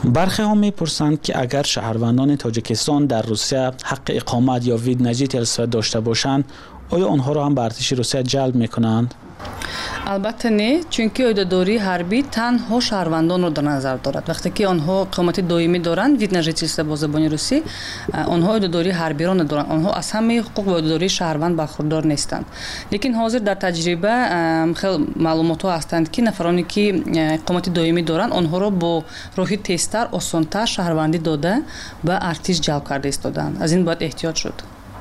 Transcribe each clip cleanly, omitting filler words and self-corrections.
برخی ها میپرسند که اگر شهروندان تاجیکستان در روسیه حق اقامت یا ویدنجی تلسفت داشته باشند، آیا آنها را هم به ارتش روسیه جلب میکنند؟ البته نه، چونکه عهده‌داری حربی تنها شهروندان رو در نظر دارد. وقتی که آنها اقامت دائمی دارند، ویدنجی با زبان روسی، آنها عهده‌داری حربی را ندارند. آنها از همه حقوق و عهده‌داری شهروند برخوردار نیستند. لیکن حاضر در تجربه خیلی معلومات هستند که نفرانی که اقامت دائمی دارند، آنها را با راهی تیزتر، آسان‌تر شهروندی داده به ارتش جلب کرده ایستادند. از این باید احتیاط شد.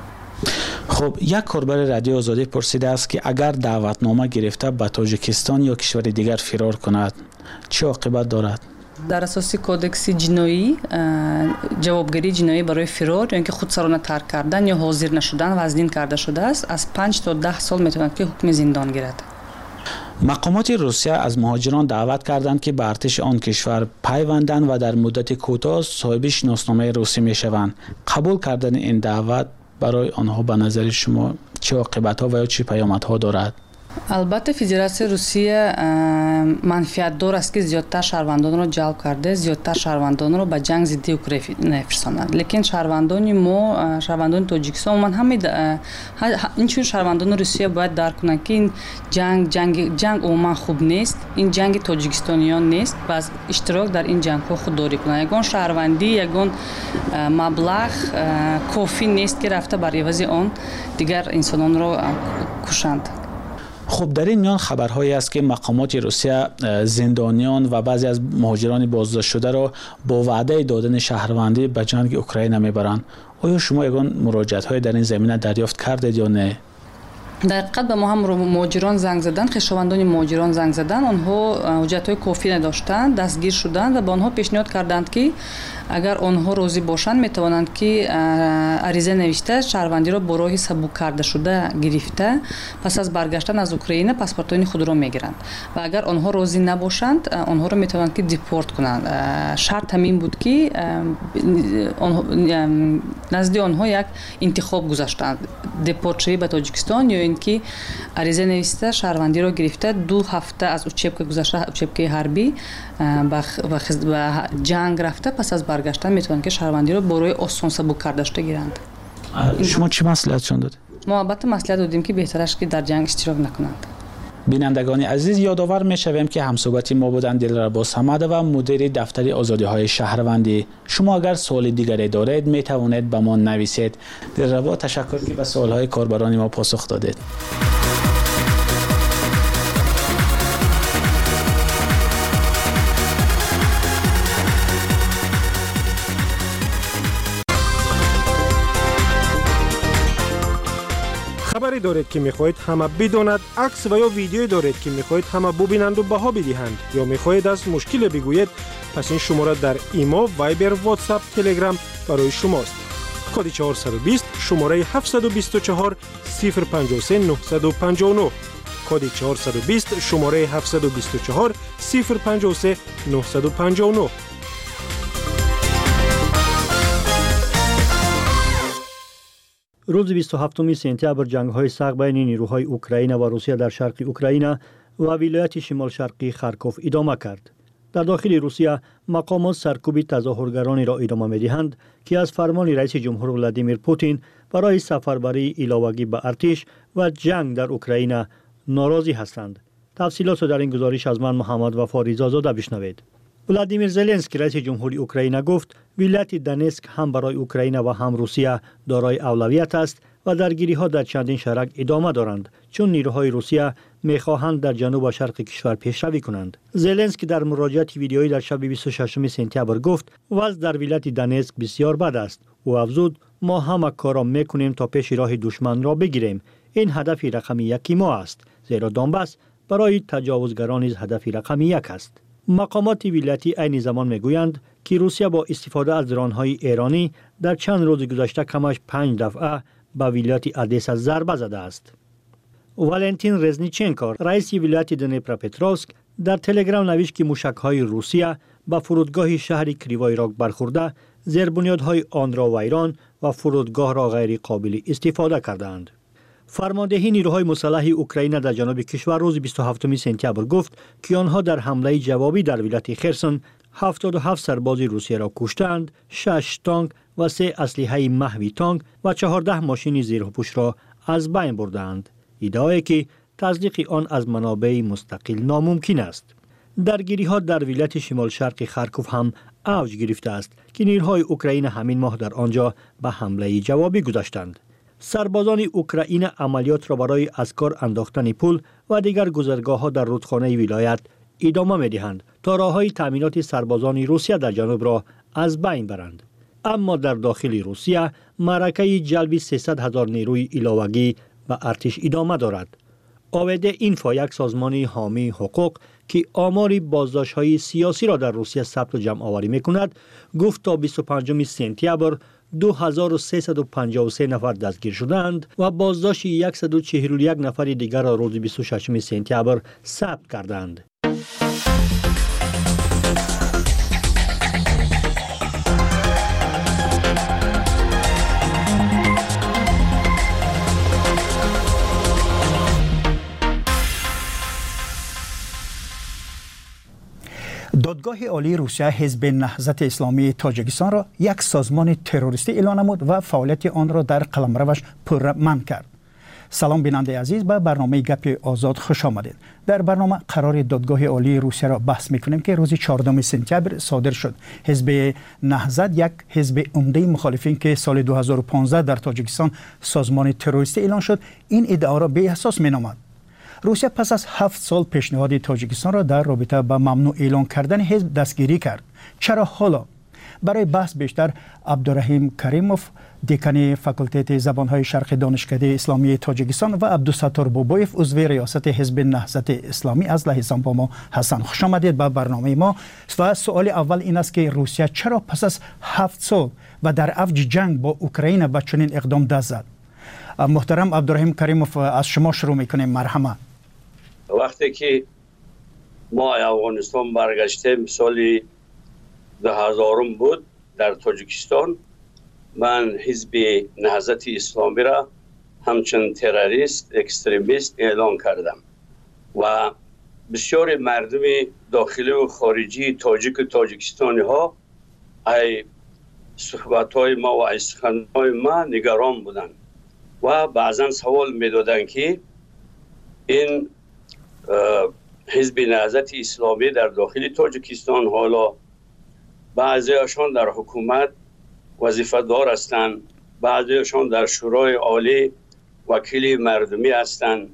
خب، یک کاربر رادیو آزادی پرسیده است که اگر دعوتنامه گرفته به تاجیکستان یا کشور دیگر فرار کند چه عاقبت دارد؟ در اساس کودکس جنایی، جوابگری جنایی برای فرار یا اینکه خودسرانه ترک کردن یا حاضر نشدن وزنین کرده شده است، از 5 تا 10 سال میتواند که حکم زندان گیرد. مقامات روسیه از مهاجران دعوت کردند که به ارتش آن کشور پیوندند و در مدت کوتاه صاحب شناسنامه روسی میشوند. قبول کردن این دعوت برای آنها به نظر شما چه عاقبت‌ها و یا چه پیامدها دارد؟ البته فدراسیون روسیه منفعت دار است که زیادتر شهروندان را جلب کرده، زیادتر شهروندان را به جنگ ضد اوکراین فرستاند. لیکن شهروندان ما، شهروندان تاجیکستان، من همین اینچون شهروندان روسیه باید درک کنند که این جنگ عموما خوب نیست. این جنگ تاجیکستانیان نیست و از اشتراک در این جنگ ها خودداری کنند. یگان شهروندی، یگان مبلغ کافی نیست که رفته بر عوض آن دیگر انسانان را کشند. خب، در این میان خبرهایی است که مقامات روسیه زندانیان و بعضی از مهاجران بازداشت شده را با وعده دادن شهروندی به جنگ اوکراین میبرند. آیا شما یگان مراجعت‌های در این زمینه دریافت کردید یا نه؟ در حقیقت به ما هم مهاجران زنگ زدن، خویشاوندان مهاجران زنگ زدن، آنها حجت‌های کافی نداشتند، دستگیر شدند و به آنها پیشنهاد کردند که اگر آنها راضی باشند میتوانند که عریضه نوشته شهروندی را با راه سبک کرده شده گرفته پس از برگشتن از اوکراین پاسپورت‌های خود را میگیرند و اگر آنها راضی نباشند آنها را میتوانند که دیپورت کنند. شرط همین بود که نزد آنها یک انتخاب گذاشتند: دیپورت شوی به تاجیکستان یا اینکه عریضه نوشته شهروندی را گرفته 2 هفته از اوچپک گذشته، اوچپک حربی و جنگ رفته پس از برگشتن میتونن که شهروندی رو برای آسان سبک کرده شده گیرند. شما چه مصلحتشون دادید؟ ما البته مصلحت دادیم که بهترش که در جنگ اشتراک نکنند. بینندگان عزیز، یادآور میشویم که همصحبت ما بودند دلربا صمد و مدیر دفتر آزادی‌های شهروندی. شما اگر سوال دیگری دارید میتوانید به ما نویسید. دلربا، تشکر که به سوال‌های کاربران ما پاسخ دادید. خبری دارید که میخواهید همه بداند، عکس و یا ویدیویی دارید که میخواهید همه ببینند و بها بدهند یا میخواهید از مشکل بگویید، پس این شماره در ایما، وایبر، واتساپ، تلگرام برای شماست. کد 420 شماره 724 053 959. کد 420 شماره 724 053 959. روز 27 سپتامبر جنگ‌های سخت بین نیروهای اوکراین و روسیه در شرق اوکراین و ولایت شمال شرقی خارکوف ادامه کرد. در داخل روسیه مقامات سرکوب تظاهرگرانی را ادامه می‌دهند که از فرمان رئیس جمهور ولادیمیر پوتین برای سفربری علاوگی به ارتش و جنگ در اوکراین ناراضی هستند. تفصیلات در این گزارش از من محمد وفا رضازاده بشنوید. ولادیمیر زلنسکی رئیس جمهوری اوکراین گفت ولایت دونسک هم برای اوکراین و هم روسیه دارای اولویت است و درگیری‌ها در چندین شرق ادامه دارند، چون نیروهای روسیه می‌خواهند در جنوب و شرق کشور پیشروی کنند. زلنسکی در مراجعه ویدیویی در شب 26 سپتامبر گفت وضع در ولایت دونسک بسیار بد است. او افزود ما همه کار را می‌کنیم تا پیش راه دشمن را بگیریم. این هدف رقم 1 ما است، زیرا دونباس برای تجاوزگران نیز هدف رقم 1 است. مقامات ولایتی عین زمان میگویند که روسیه با استفاده از درون‌های ایرانی در چند روز گذشته کمش 5 دفعه به ولایت ادیسا ضربه زده است. والنتین رزنیچنکو رئیس ولایت دنیپروپتروفسک در تلگرام نوشت که موشک‌های روسیه به فرودگاه شهر کریوای راگ برخورده، زیربنیادهای آن را ویران و فرودگاه را غیر قابل استفاده کردند. فرماندهی نیروهای مسلح اوکراین در جنوب کشور روز 27 سپتامبر گفت که آنها در حمله جوابی در ولایت خرسون 77 سرباز روسیه را کشتند، 6 تانک و 3 اسلحه محوی تانک و 14 ماشین زیرهوش را از بین بردند. ادعایی که تصدیق آن از منابع مستقل ناممکن است. درگیری ها در ولایت شمال شرق خارکوف هم اوج گرفته است که نیروهای اوکراین همین ماه در آنجا به حمله جوابی گذاشتند. سربازان اوکراین عملیات را برای از کار انداختن پل و دیگر گذرگاه ها در رودخانه ولایت ادامه می دهند تا راههای تامینات سربازان روسیه در جنوب را از بین برند. اما در داخل روسیه معرکه جلب 300,000 نیروی علاوگی و ارتش ادامه دارد. آویده اینفا، یک سازمان حامی حقوق که آمار بازداشت‌های سیاسی را در روسیه ثبت و جمع آوری می‌کند، گفت تا 25 سپتامبر 2353 نفر دستگیر شدند و بازداشت 141 نفر دیگر را روز 26 سپتامبر ثبت کردند. دادگاه عالی روسیه حزب نهضت اسلامی تاجیکستان را یک سازمان تروریستی اعلام نمود و فعالیت آن را در قلمروش پرمنع کرد. سلام بیننده عزیز، به برنامه گپ آزاد خوش آمدید. در برنامه قرار دادگاه عالی روسیه را بحث میکنیم که روز 14 سپتامبر صادر شد. حزب نهضت یک حزب عمده مخالفین که سال 2015 در تاجیکستان سازمان تروریستی اعلان شد، این ادعا را بی اساس مینامد. روسیه پس از 7 سال پیشنهاد تاجیکستان را در رابطه با ممنوع اعلان کردن حزب دستگیری کرد. چرا حالا؟ برای بحث بیشتر عبدالرحیم کریموف، دکان فاکولته زبانهای شرقی دانشکده اسلامی تاجیکستان و عبدالستار بوبایف، عضو ریاست حزب نهضت اسلامی از لهستان با ما هستند. خوش آمدید به برنامه ما. و سوال اول این است که روسیه چرا پس از 7 سال و در اوج جنگ با اوکراین به چنین اقدام دست زد؟ محترم عبدالرحیم کریموف، از شما شروع میکنیم. مرحمت. وقتی که ما افغانستان برگشتیم سال 2000 بود در تاجیکستان، من حزب نهضت اسلامی را همچون تروریست اکستریمیست اعلان کردم و بسیار مردم داخلی و خارجی تاجیک و تاجیکستانی ها ای صحبت های ما و ای سخن های ما نگران بودند و بعضا سوال میدادن که این حزب نهضت اسلامی در داخل تاجیکستان حالا بعضیشان در حکومت وظیفه دار هستند، بعضیشان در شورای عالی وکیل مردمی هستند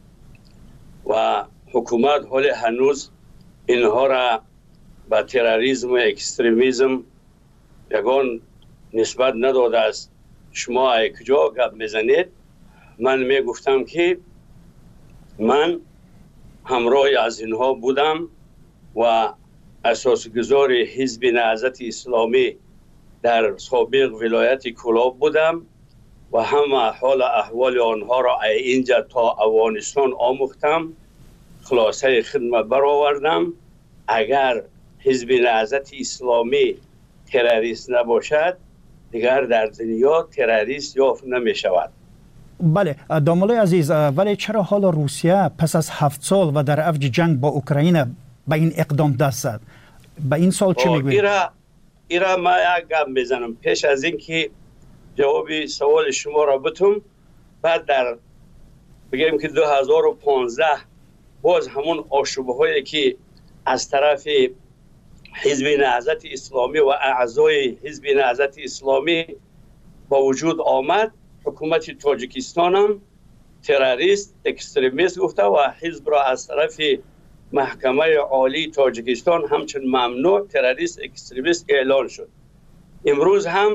و حکومت حال هنوز اینها را به تروریسم و اکستریمیسم یگان نسبت نداده است. شما کجا گپ میزنید؟ من میگفتم که من همراه از اینها بودم و اساسگذار حزب نهضت اسلامی در سابق ولایت کلاب بودم و همه حال احوال آنها را اینجا تا افغانستان آموختم، خلاصه خدمت برآوردم. اگر حزب نهضت اسلامی تروریست نباشد دیگر در دنیا تروریست یافت نمی شود. بله دامالای عزیز، ولی چرا حالا روسیه پس از 7 سال و در اوج جنگ با اوکراین به این اقدام دست زد؟ به این سال چه میگوید؟ ایرا ما یک گپ میزنم پیش از اینکه جواب سوال شما را بتم. بعد در بگیم که 2015 باز همون آشوبه هایی که از طرف حزب نهضت اسلامی و اعضای حزب نهضت اسلامی با وجود آمد، حکومت تاجیکستان هم تروریست اکستریمیست گفته و حزب را از طرف محکمه عالی تاجیکستان همچون ممنوع تروریست اکستریمیست اعلان شد. امروز هم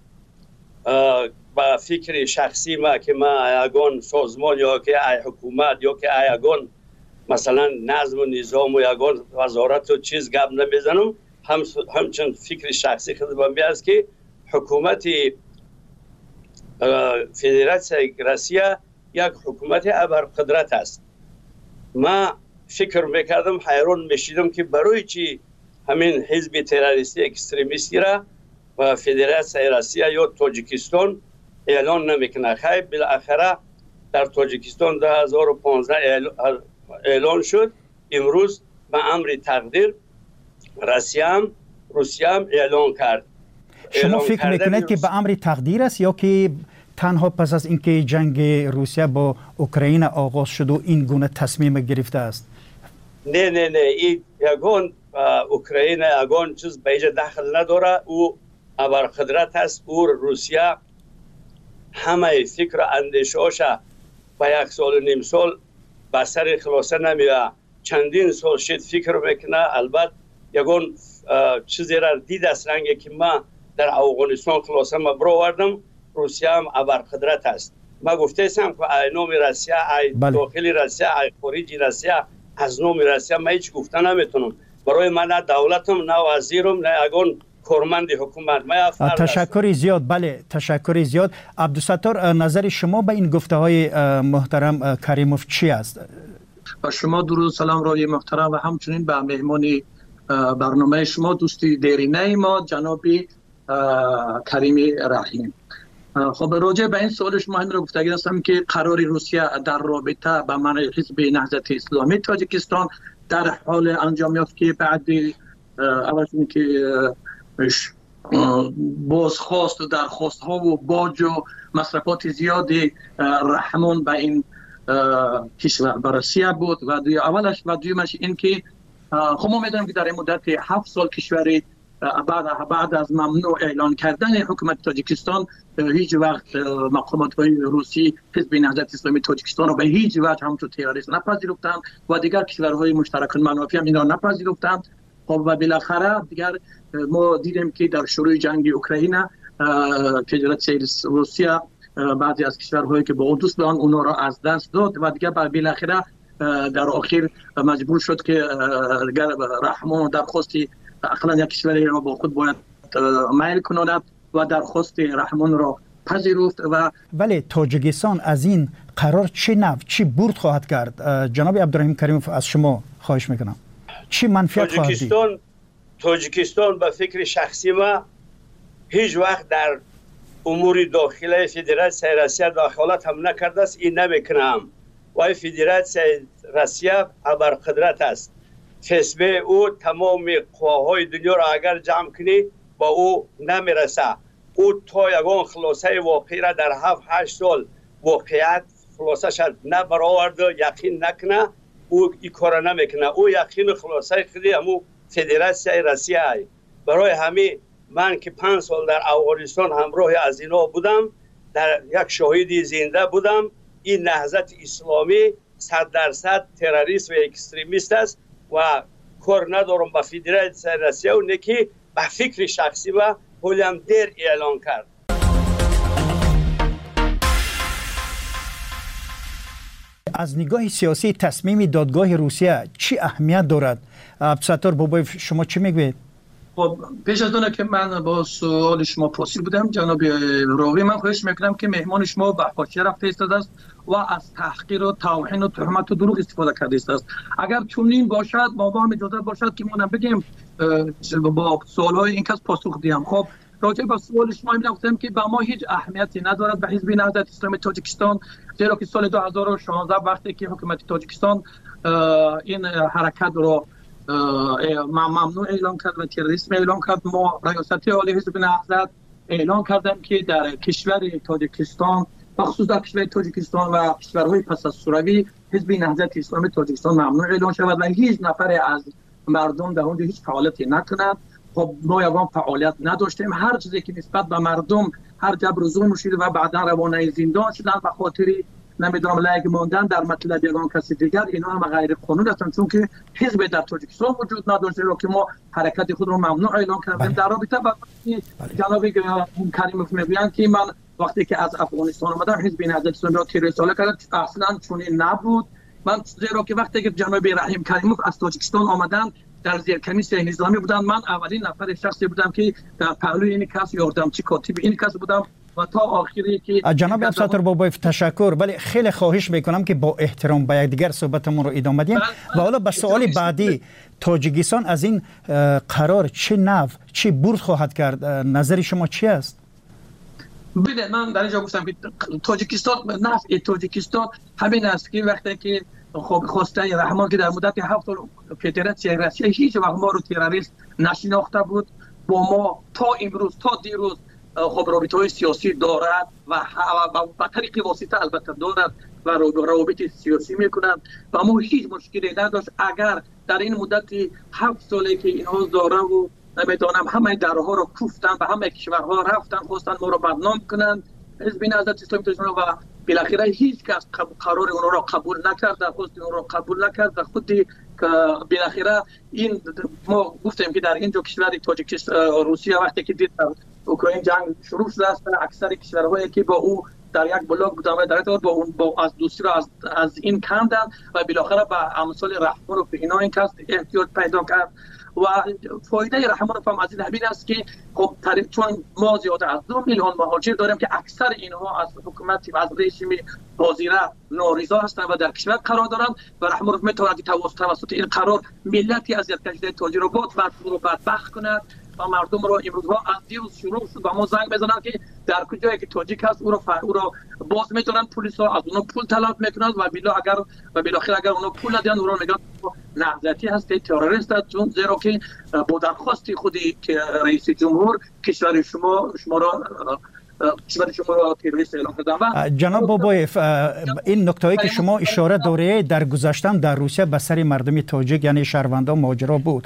با فکر شخصی ما که ما یگان سازمان یا که ای حکومت یا که یگان مثلا نظم و نظام و یگان وزارت و چیز گپ نمیزنم، همچون فکر شخصی خودم است که حکومت فدراسیون روسیه یک حکومت ابرقدرت است. ما فکر میکردم، حیران میشیدم که برای چی همین حزب تروریستی اکستریمیستی را و فدراسیون روسیه یا تاجیکستان اعلان نمیکنه. خیلی بالاخره در تاجیکستان 2015 اعلان شد. امروز به امر تقدیر روسیه هم اعلان کرد. شما فکر میکنید که به امر تقدیر است یا که تنها پس از اینکه جنگ روسیه با اوکراین آغاز شد و این گونه تصمیم گرفته است؟ نه این یگان اوکراین یگان چیز به اینجا دخل نداره. او ابرقدرت است. او روسیه همه فکر اندیشه‌اش با 1.5 سال به سر خلاصه نمیه. چندین سال شد فکر میکنه. البته یگان چیزی را دید است رنگی که ما در افغانستان خلاصه ما برآوردم. روسیه هم ابرقدرت است. ما گفته ایستم که ای نام روسیه، ای داخل روسیه، ای خارج روسیه، از نام روسیه ما هیچ گفته نمیتونم. برای من نه دولتم، نه وزیرم، نه اگون کارمند حکومت. تشکر زیاد. بله تشکر زیاد. عبدالستار، نظر شما به این گفته های محترم کریموف چی است؟ با شما درود سلام رای محترم و همچنین به مهمان برنامه شما دوستی دیرینه ما جناب کریم رحیم. خب راجع به این سوال شما این رو گفتگی هستم که قرار روسیه در رابطه با منع حزب نهضت اسلامی تاجیکستان در حال انجام یافت که بعد اول که بازخواست و درخواست ها و باج و مصرفات زیادی رحمان به این کشور به روسیه بود و اولش و دویمش این که خب ما میدونیم که در این مدت 7 سال کشوری بعد از ممنوع اعلان کردن حکومت تاجیکستان هیچ وقت مقامات های روسی حزب نهضت اسلامی تاجیکستان رو به هیچ وجه همچون تروریست نپذیرفتند و دیگر کشورهای مشترک منافع هم اینا نپذیرفتند. خب و بالاخره دیگر ما دیدیم که در شروع جنگ اوکراین فدراسیون روسیه بعضی از کشورهایی که با او دوست بودند اونا را از دست داد و دیگر بالاخره در آخر مجبور شد که رحمان درخواستی اقلا یک کشوری را با خود باید میل کند و درخواست رحمان را پذیرفت. و ولی تاجیکستان از این قرار چه نوع چی برد خواهد کرد؟ جناب عبدالرحیم کریموف از شما خواهش میکنم چی منفعت خواهد دید؟ تاجیکستان به فکر شخصی ما هیچ وقت در امور داخلی فدراسیون روسیه دخالت هم نکرده است. این نمیکنم و فدراسیون روسیه ابرقدرت است. کسبه او تمام قواهای دنیا را اگر جمع کنی با او نمیرسه. او تا یگان خلاصه واقعی را در 7-8 سال واقعیت خلاصه شد نبرآورد و یقین نکنه او این کار نمیکنه. او یقین خلاصه خودی همو فدراسیون روسیه. برای همین من که 5 سال در افغانستان همراه از اینا بودم، در یک شاهد زنده بودم. این نهضت اسلامی 100% تروریست و اکستریمیست است و کار ندارم با فدراسیون روسیه و نکی به فکر شخصی و هم دیر اعلان کرد. از نگاه سیاسی تصمیم دادگاه روسیه چی اهمیت دارد؟ عبدالستار بابایف شما چی میگوید؟ خب پیش از اون که من با سوال شما پرسید بودم جناب راوی، من خواهش میکنم که مهمان شما به حاشیه رفته ایستاده است و از تحقیر و توهین و تهمت و دروغ استفاده کرده است. اگر چنین باشد ما هم اجازه باشد که ما بگیم با سوالهای این کس پاسخ دیم. خب راجع به سوال شما این گفتم که به ما هیچ اهمیتی ندارد به حزب نهضت اسلامی تاجیکستان، زیرا که سال 2016 وقتی که حکومت تاجیکستان این حرکت رو ممنوع اعلان کرد و تروریسم اعلان کرد، ما ریاست عالی حزب نهضت اعلان کردیم که در کشور تاجیکستان بخصوص در کشور تاجیکستان و کشورهای پس از شوروی حزب نهضت اسلامی تاجیکستان ممنوع اعلان شود و هیچ نفر از مردم در اونجا هیچ فعالیتی نکند. خب ما یگان فعالیت نداشتیم. هر چیزی که نسبت به مردم هر جبر و ظلم شده و بعدا روانه زندان شدن به خاطر نمیدونم لایق ماندن در مطلب یگان کسی دیگر، اینا هم غیر قانونی هستند چون که حزب در تاجیکستان وجود نداشته رو که ما حرکت خود رو ممنوع اعلان کردیم. در رابطه با جناب کریموف میگویند که من وقتی که از افغانستان اومدم حزب نهضت اسلامی را تروریستی کرد، اصلا چنین نبود. من زیرا که وقتی که جناب رحیم کریموف از تاجیکستان آمدن در زیرکمیس نظامی بودن، من اولین نفر شخصی بودم که در پهلوی این کس یاردمچی کاتب این کس بودم و تا آخری که جناب عبدالستار بابایف تشکر. ولی خیلی خواهش میکنم که با احترام به یکدیگر صحبتمون رو ادامه بدیم و حالا به سوال بعدی، تاجیکستان از این قرار چه نوع چه برد خواهد کرد؟ نظر شما چی است؟ بله من در اینجا گفتم که تاجیکستان نفع تاجیکستان همین است که وقتی که خب خواسته رحمان که در مدت 7 سال فدراسیون روسیه هیچ وقت ما رو تروریست نشناخته بود، با ما تا امروز تا دیروز خب رابطه‌های سیاسی دارد و با طریق واسطه البته دارد و روابط سیاسی میکنند و ما هیچ مشکلی نداشت. اگر در این مدت 7 سالی که اینها داره و نمیدونم همه درها رو کوفتن و همه کشورها رفتن خواستن ما رو بدنام کنند، حزب نهضت اسلامی تاجیکستان و بالاخره هیچ کس قرار اون را قبول نکرد، خواست اون را قبول نکرد. خودی که بالاخره این ما گفتیم که در اینجا کشور تاجیکستان روسیه وقتی که دید اوکراین جنگ شروع شده است، اکثر کشورهایی که با او در یک بلاک بودن و در با اون با از دوستی را از این کندن و بالاخره به امثال رحمانوف اینا این کس احتیاج پیدا کرد. و فایده رحمانوف هم از این همین است که خب چون ما زیاده از 2 میلیون مهاجر داریم که اکثر اینها از حکومت و از رژیم حاضره ناریضا هستند و در کشور قرار دارند و رحمانوف میتواند توسط این قرار ملتی از کشور تاجر رو بدبخت کند و مردم رو امروزها از دیروز شروع شد و ما زنگ بزنن که در کجایی که تاجیک هست او رو باز میتونن، پلیس ها از اونها پول طلب میکنند و بالاخره اگر اونها پول ندن او رو نگاه نهضتی هست، تروریست است، چون زیرا که با درخواست خودی که رئیس جمهور کشور شما را تروریست اعلام کردن. جناب بابایف، این نکته‌ای که شما اشاره دارید در گذشته در روسیه به سر مردم تاجیک یعنی شهروندان ماجرا بود.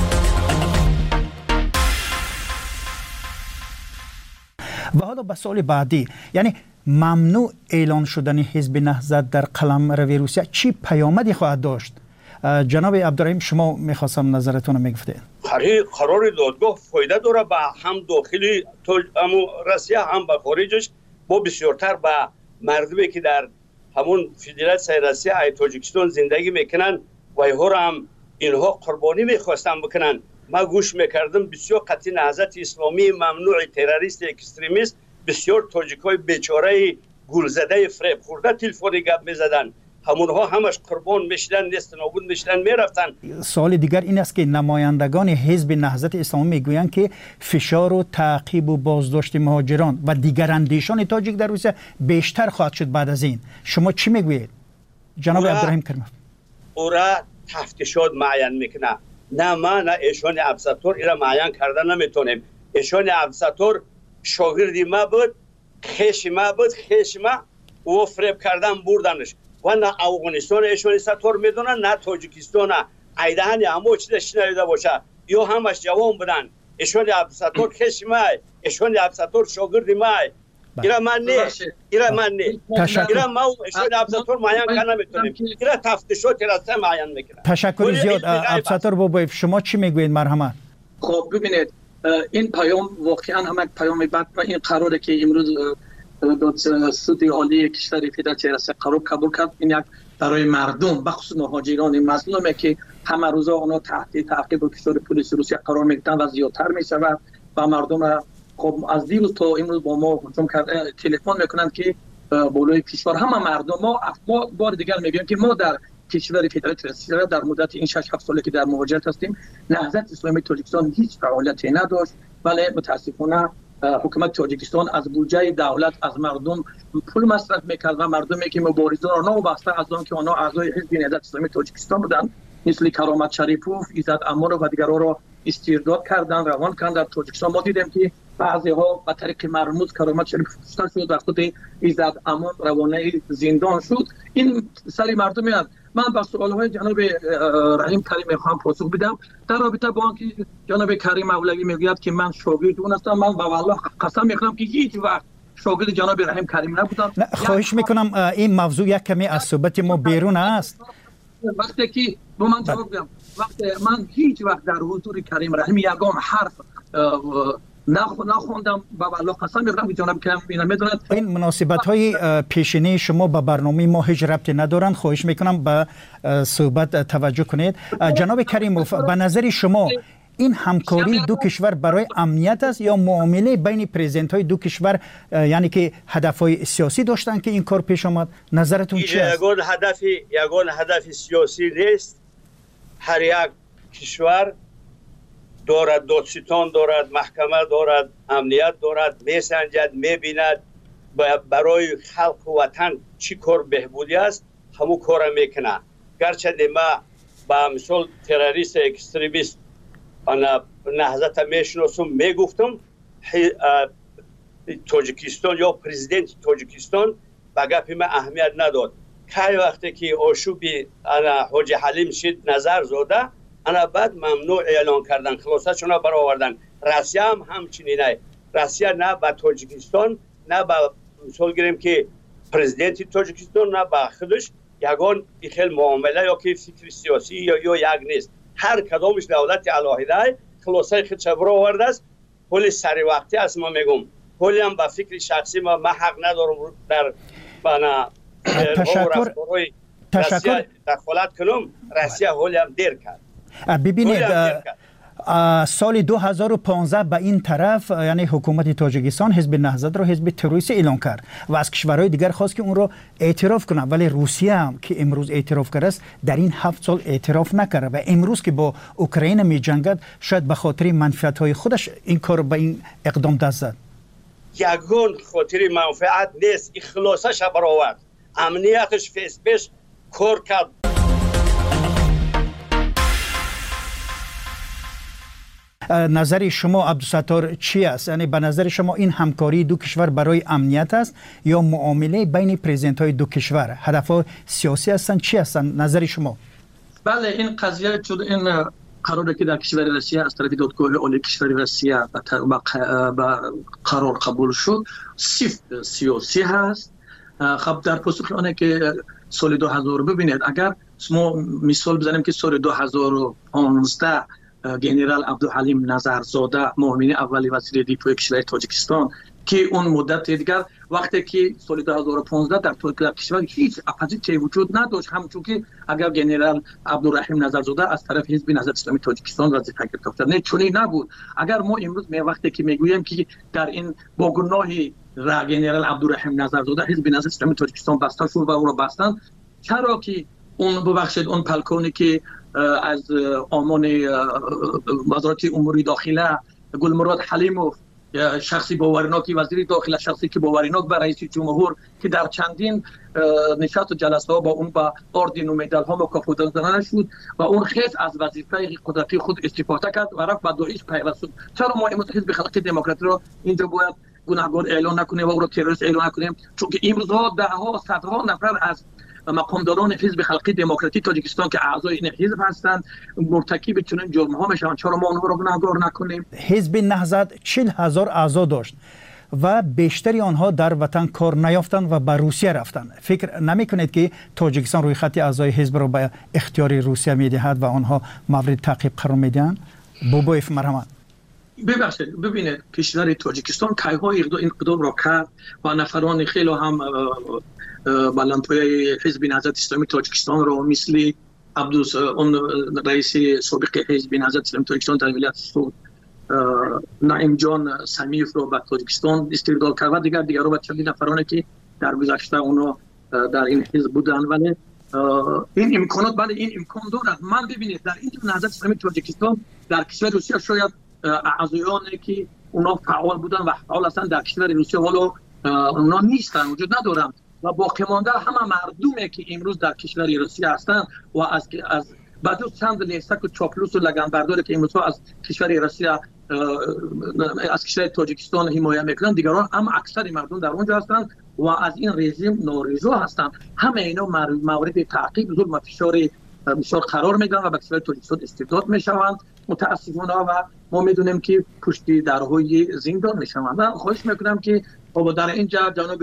و حالا به سوال بعدی، یعنی ممنوع اعلان شدن حزب نهضت در قلمرو روسیه چی پیامدی خواهد داشت؟ جناب عبدالرحیم شما میخواستم نظرتون رو میگفتید. قرار دادگاه فایده داره به هم داخلی روسیه هم به خارجش، با بسیارتر به مردمی که در همون فدراسیون روسیه ای تاجیکستان زندگی میکنن و اینها قربانی میخواستن بکنن. ما گوش میکردم بسیار قطعی نهضت اسلامی ممنوع تروریست اکستریمیست بسیار تاجیکای بیچاره گولزده فریب خورده تلفنی گپ میزدن، همونها همش قربان میشدن، نیست نابود میشدن میرفتن. سوال دیگر این است که نمایندگان حزب نهضت اسلامی میگویند که فشار و تعقیب و بازداشت مهاجران و دیگر اندیشان تاجیک در روسیه بیشتر خواهد شد بعد از این. شما چی میگویید جناب عبدالرحیم کریموف؟ او را تفتیشات معین میکنه، نه ما نه ایشان عبدالستار ایرا معین کرده نمیتونیم. ایشان عبدالستار شاگردی ما بود، خیش ما و فریب کردن بردنش و نه افغانستان ایشان ستار میدونن نه تاجیکستان ایدهن همه چیز شنیده باشه یا همش جوان بودن. ایشان عبدالستار خیش ما، ایشان عبدالستار شاگردی ما، ایرا من نه ایرا ما ایشان عبدالستار معین کنه نمیتونیم. ایرا تفتیشات راسته معین میکنه. تشکر زیاد. عبدالستار بابایف شما چی میگوید؟ مرحمت. خب ببینید این پیام واقعا هم یک پیام بد و این قراره که امروز سود عالی کشور فدراسیون روسیه قرار قبول کرد، این یک برای مردم بخصوص مهاجران مظلومه که همه روزا اونا تحت تعقیب و کشور پلیس روسیه قرار میگیرن و زیادتر میشود و مردم خب از دیروز تا امروز با ما هجوم کرده تلفن میکنند که بالای کشور همه مردم ما بار دیگر میگیم که ما در کشور فدراسیون روسیه در مدت این 6-7 سالی که در مهاجرت هستیم نهضت اسلامی تاجیکستان هیچ فعالیتی نداشت، ولی متاسفانه حکومت تاجیکستان از بودجه دولت از مردم پول مصرف میکرد و مردمی که مبارزان را نوابسته از آن که آنها اعضای حزب نهضت اسلامی تاجیکستان بودند مثل کرامت شریپوف، ایزد امانوف و دیگرها را استرداد کردند، روان کردند. در تاجیکستان ما دیدیم که بعضی ها به طریق مرموز کرامت شریپوف کشته شد و خود ایزد امان روانه زندان شد. این سری مردمی است. من با سوال‌های جناب رحیم کریم خواهم پاسخ بدم در رابطه با آنکه جناب کریم مولوی میگوید که من شاگرد اون هستم. من با والله قسم میخورم که هیچ وقت شاگرد جناب رحیم کریم نبودم. خواهش میکنم این موضوع یک کمی از صحبت ما بیرون است. وقتی که با من جواب بدم، وقتی من هیچ وقت در حضور کریم رحیم یگان حرف نخوندم با والله قسم میخورم که جناب کریم اینا میدونن. این مناسبت‌های پیشینی شما با برنامه ما هیچ ربطی ندارند. خواهش میکنم به صحبت توجه کنید. جناب کریموف به نظر شما این همکاری دو کشور برای امنیت است یا معامله بین پرزیدنت های دو کشور یعنی که هدفهای سیاسی داشتن که این کار پیش آمد؟ نظرتون چی است؟ یگان هدف سیاسی نیست. هر یک کشور دارد دادستان دارد، محکمه دارد، امنیت دارد، میسنجد، میبیند برای خلق و وطن چی کار بهبودی است همون کار میکنه. گرچه ما با مثال تروریست اکستریمیست انا نهضت میشناسم میگفتم تاجیکستان یا پرزیدنت تاجیکستان به گپ ما اهمیت نداد. که وقتی که آشوبی انا حاجی حلیم شد نظر زاده انا بعد ممنوع اعلان کردن، خلاصه چون برآوردن. روسیه هم همچنینه. روسیه نه با تاجیکستان نه با مثال گیریم که پرزیدنت تاجیکستان نه با خودش یگان خیلی معامله یا که فکر سیاسی یا یک نیست. هر کدامش دولت علاهده خلاصه خودش برآورده است. ولی سری وقتی است ما میگم ولی هم با فکر شخصی ما حق ندارم در بنا تشکر دخالت کنم. روسیه ولی هم دیر کرد. ببینید سال 2015 به این طرف یعنی حکومت تاجیکستان حزب نهضت را حزب تروریستی اعلان کرد و از کشورهای دیگر خواست که اون را اعتراف کنند، ولی روسیه هم که امروز اعتراف کرده است در این 7 سال اعتراف نکرده و امروز که با اوکراین می جنگد شاید به خاطر منفعت های خودش این کار به این اقدام دست زد. یگان خاطر منفعت نیست، اخلاصش برآورد، امنیتش پیش کار کرد. نظر شما عبدالستار چی است؟ یعنی به نظر شما این همکاری دو کشور برای امنیت است یا معامله بین پرزیدنت های دو کشور؟ هدفها سیاسی هستند چی هستند نظر شما؟ بله این قضیه چون این قراره که در کشور روسیه از طرف دادگاه عالی کشور روسیه به قرار قبول شد سیاسی هست. خب در پاسخ آنه که سال 2000 ببینید اگر ما مثال بزنیم که سال 2015 گنرال عبدالحلیم نظرزاده معاون اولی وزیر دفاع کشور تاجیکستان که اون مدت دیگر وقتی که سال 2015 در کشور هیچ اپوزیسیون وجود نداشت، همچون که اگر گنرال عبدالرحیم نظرزاده از طرف حزب نهضت اسلامی تاجیکستان وظیفه گرفته نه چونی نبود. اگر ما امروز وقتی که میگوییم که در این با گناه گنرال عبدالرحیم نظرزاده حزب نهضت اسلامی تاجیکستان بسته شد و او را بستند، چرا که اون ببخشید اون پلکونی که از آمان وزارت امور داخله گلمراد حلیموف شخصی باورناکی وزیر داخله شخصی که باورناک به رئیس جمهور که در چندین نشست و جلسه ها با اون با اردن و مدال ها مکافات دادن شد و اون خیلی از وظیفه قدرتی خود استفاده کرد و رفت به داعش پیوست شد. چرا ما امروز حزب خلق دموکراتی رو اینجا باید گناهکار اعلان نکنیم و او را تروریست اعلان نکنیم؟ چون که امروز دهها صدها نفر از مقامداران حزب خلق دموکراتی تاجیکستان که اعضای این حزب هستند مرتکب چنین جرم ها میشن. چرا ما اونها را گناهکار نکنیم؟ حزب نهضت 40,000 اعضا داشت و بیشتری آنها در وطن کار نیافتند و به روسیه رفتند. فکر نمی کنید که تاجیکستان روی خط اعضای حزب را به اختیار روسیه میدهد و آنها مورد تعقیب قرار میدهند؟ بوبایف مرحمت. ببخشید ببینید کشور تاجیکستان کیها این اقدام را کرد و نفران خیلی هم بلندپایه حزب نهضت اسلامی تاجیکستان را مثل اون رئیس سابق حزب نهضت اسلامی تاجیکستان در ولایت سوت نعیم جان سمیف را به تاجیکستان استقبال کرد و دیگر رو به چندین نفرانی که در گذشته اونا در این حزب بودن. ولی این امکانات بله این امکان دارد. من ببینید در این نهضت اسلامی تاجیکستان در کشور روسیه شاید اعضایانی که اونا فعال بودن و فعال هستند در کشور روسیه ولی اونا نیستن، وجود ندارن و باقی مانده همه مردمی که امروز در کشور روسیه هستند و از بعد چند لیستک و چاپلوس و لگنبرداری که امروز از کشور روسیه از کشور تاجیکستان حمایت میکنن، دیگران هم اکثر مردم در اونجا هستند و از این رژیم نارضا هستند. همه اینا مورد تعقیب ظلم و فشار قرار میدن و به کشور تاجیکستان استبداد میشوند متاسفانه و ما میدونیم که پشت درهای زندان میشوند. من خواهش میکنم که در اینجا جناب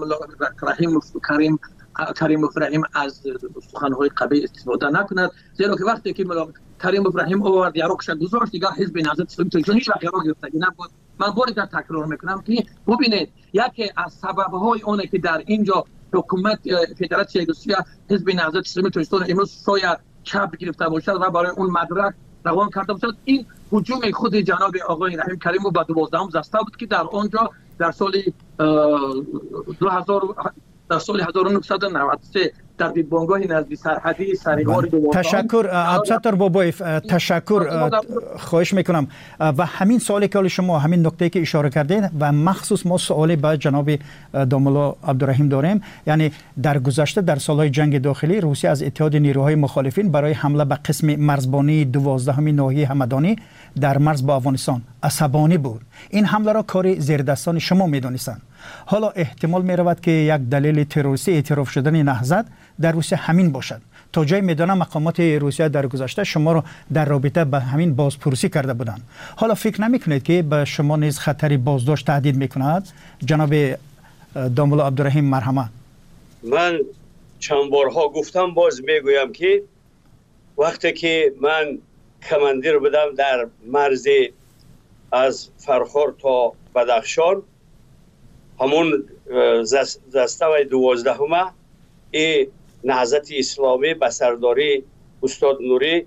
کریم افراهیم از سخنهای قبیح استفاده نکند، زیرا که وقتی که کریم افراهیم آورد یاروکش گذاشت دیگر حزب نهضت اسلامی تاجیکستان هیچ وقت یارو گرفتگی نبود. من بار دیگر تکرار میکنم که ببینید یکی از سببهای اونه که در اینجا حکومت فدراسیون روسیه حزب نهضت اسلامی تاجیکستان امروز شاید چپ گرفته باشد و برای اون مدرک روان کرده باشد، این هجوم خود جناب آقای رحیم کریمو به 12 دسته بود که در آنجا در سال 1993 در بانگاه نزدیک سرحدی سریغار تشکر عبدالستار بابایف، تشکر خواهش میکنم. و همین سوالی که شما همین نکته که اشاره کردید و مخصوص ما سوالی به جناب داملا عبدالرحیم داریم، یعنی در گذشته در سالهای جنگ داخلی روسیه از اتحاد نیروهای مخالفین برای حمله به قسم مرزبانی 12 ناحیه همدانی در مرز با افغانستان عصبانی بود. این حمله را کار زیردستان شما میدونستند. حالا احتمال می رود که یک دلیل تروریستی اعتراف شدن نهضت در روسیه همین باشد. تا جای میدانم مقامات روسیه در گذشته شما را در رابطه به همین بازپرسی کرده بودند. حالا فکر نمی کنید که به شما نیز خطری بازداشت تهدید میکند؟ جناب داملا عبدالرحیم مرحمت. من چند بارها گفتم، باز میگویم که وقتی که من کماندیر بودم در مرز از فرخار تا بدخشان، همون زستوی 12 ای نهضت اسلامی به سرداری استاد نوری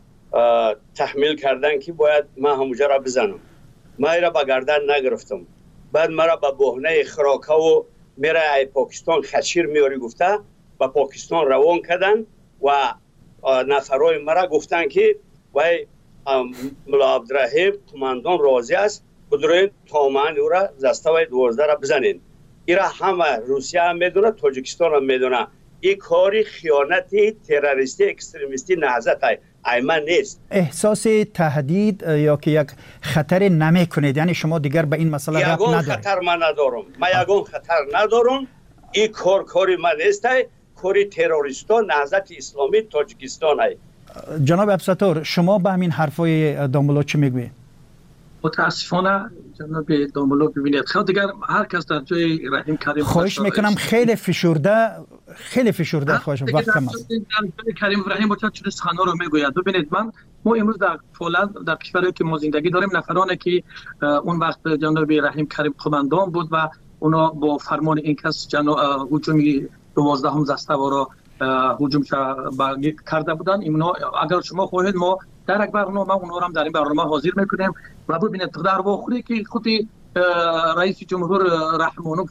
تحمیل کردن که باید من همونجا را بزنم. من را به گردن نگرفتم. بعد مرا به بهانه خراکه و میره ای پاکستان خشیر میاری گفته به پاکستان روان کردن و نفرای مرا گفتن که وای ملا عبدالرحیم قماندان راضی است، بدرین تامن او را زستوی 12 را بزنین. ایرا همه روسیه هم میدونه، تاجیکستان هم میدونه. این کاری خیانتی تروریستی اکستریمیستی نهضت ایمن نیست. احساس تهدید یا که یک خطر نمی کنید؟ یعنی شما دیگر به این مسئله ربط ندارید؟ خطر من ندارم. من یگان خطر ندارم. این کاری من نیست. کاری تروریستان نهضت اسلامی تاجیکستان است. جناب عبدالستار، شما به همین حرفای داملا چی میگویید؟ متاسفانه جناب داملا ببینید خیلی دیگر هر کس در جای رحیم کریم خواهش میکنم خیلی فشرده خواهش وقت کم است. کریم رحیم با چه سخنا رو میگوید. ببینید ما امروز در پولند در کشوری که ما زندگی داریم، نفرانی که اون وقت جناب رحیم کریم قماندان بود و اونا با فرمان این کس هجوم 12 زستوا را هجوم کرده بودن. اینا اگر شما خواهید ما در یک برنامه اونا هم در این برنامه حاضر میکنیم و ببینید در واقعی که خودی رئیس جمهور رحمانوف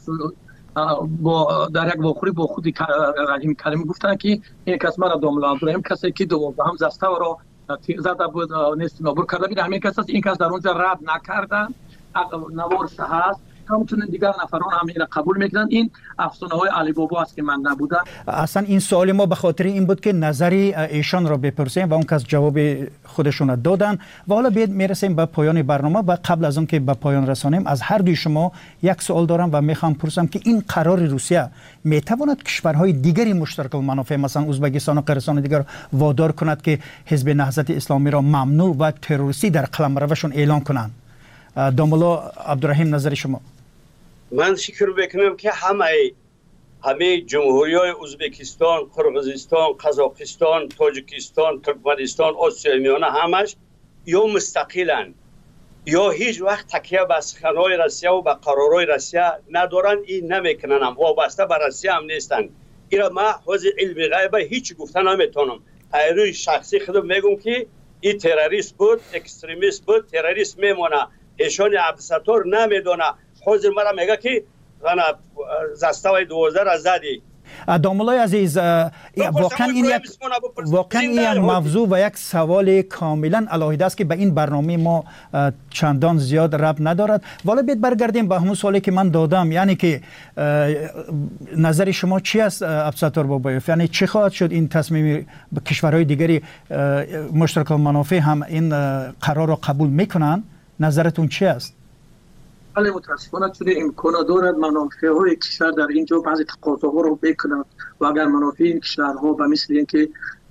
با در یک واقعی با خودی رحیم کریم گفتن که این کس مرا داملا عبدالرحیم کسی که 12 زستوا را زده بود نیست نابود کرده بود، همین کس است. این کس در اونجا رد نکردن، نوارش هست، همچنین دیگر نفران هم این قبول میکنن. این افسانه های علی بابا است که من نبودم. اصلا این سوال ما به خاطر این بود که نظری ایشان را بپرسیم و اون کس جواب خودشون دادن. و حالا میرسیم به پایان برنامه و قبل از اون که به پایان رسانیم از هر دوی شما یک سوال دارم و میخوام پرسم که این قرار روسیه میتواند کشورهای دیگری مشترک المنافع مثلا ازبکستان و قرقیزستان دیگر وادار کند که حزب نهضت اسلامی را ممنوع و تروریستی در قلمروشون اعلان کنند؟ داملا عبدالرحیم، نظر شما؟ من فکر میکنم که همه جمهوری‌های ازبکستان، قرقیزستان، قزاقستان، تاجیکستان، ترکمنستان، آسیای میانه همش یا مستقلن یا هیچ وقت تکیه به سخنهای روسیه و به قرارهای روسیه ندارن. این نمیکنن، هم وابسته به روسیه هم نیستن. اینا ما حوزه علم غیب هیچ گفتن نمیتونم. روی شخصی خودم میگم که این تروریست بود، اکستریمیست بود، تروریست میمونه. ایشان عبدالستار نمیدونه. حاضر مرا میگه که زستوی 12 را زدی. داملای عزیز، واقعا این یک موضوع و یک سوال کاملا علاهیده است که به این برنامه ما چندان زیاد ربط ندارد. والا بیت برگردیم به همون سوالی که من دادم، یعنی که نظر شما چی است عبدالستار بابایف؟ یعنی چی خواهد شد این تصمیم کشورهای دیگری مشترک المنافع هم این قرار را قبول میکنن؟ نظرتون چی است؟ ولی متاسفانه چون امکان دارد منافع های کشور در اینجا بعضی تقاضاها رو بکند و اگر منافع این کشورها به مثل اینکه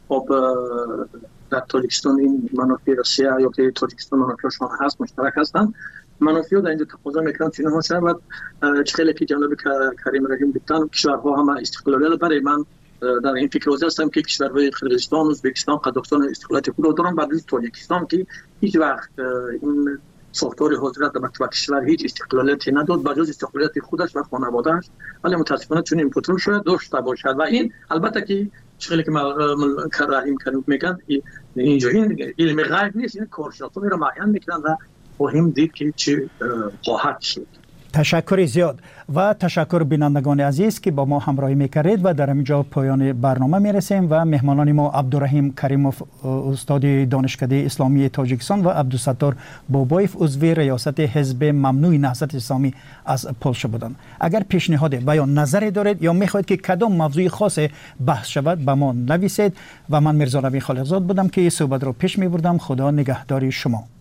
در تاجیکستان این منافع روسیه یا که تاجیکستان منافعشان هست مشترک هستند، منافع در اینجا تقاضا میکنند چون ها شود چخیلی که جناب کریم رحیم گفتن کشورها هم استقلالیت. برای من در این فکر روزی هستم که کشورهای قرقیزستان، ازبکستان، قزاقستان استقلالیت خود دارن، بعد از تاجیکستان که هیچ وقت این ساختار حاضرت در کشور هیچ استقلالیتی نداد بجز استقلالیت خودش و خانواده‌اش، ولی متاسفانه چون این پترول شاید داشته باشد و این البته که چیزی که رحیم کریم میگن اینجا این علم غیب نیست، این کارشناسان رو معین میکنن و مهم دید که چی خواهد شد. تشکر زیاد و تشکر بینندگان عزیز که با ما همراهی میکردید و در اینجا پایان برنامه میرسیم و مهمانان ما عبدالرحیم کریموف استاد دانشکده اسلامی تاجیکستان و عبدالستار بابایف عضو ریاست حزب ممنوع نهضت اسلامی از پولشا بودند. اگر پیشنهاد و یا نظری دارید یا میخواهید که کدام موضوع خاص بحث شود به ما نویسید و من میرزا نبی خالقزاد بودم که صحبت رو پیش میبردم. خدا نگهداری شما.